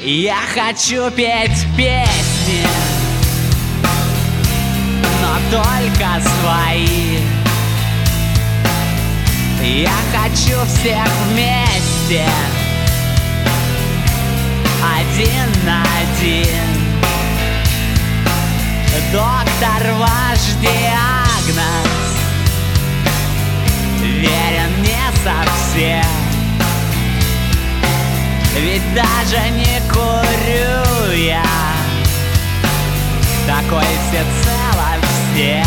Я хочу петь песни, но только свои. Я хочу всех вместе, один на один. Доктор, ваш диагноз верен не совсем, ведь даже не курю я такой всецело всем.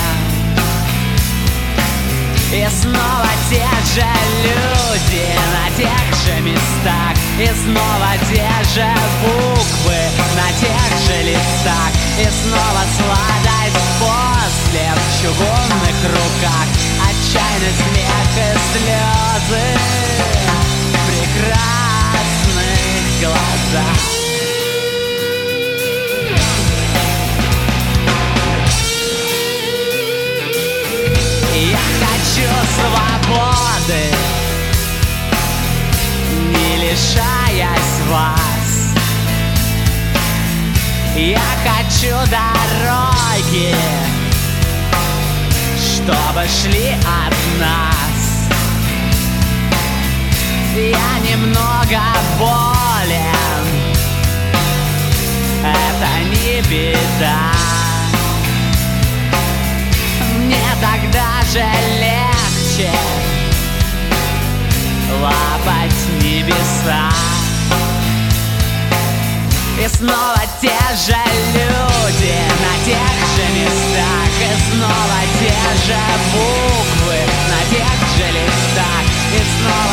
И снова те же люди на тех же местах, и снова те же буквы на тех же листах, и снова сладость после в чугунных руках, отчаянный смех и слезы в прекрасных глазах. Я хочу свободы, не лишаясь вас. Я хочу дороги, чтобы шли от нас. Я немного болен, это не беда. Мне тогда же легче лапать небеса. И снова те же люди на тех же местах, и снова те же буквы на тех же листах, и снова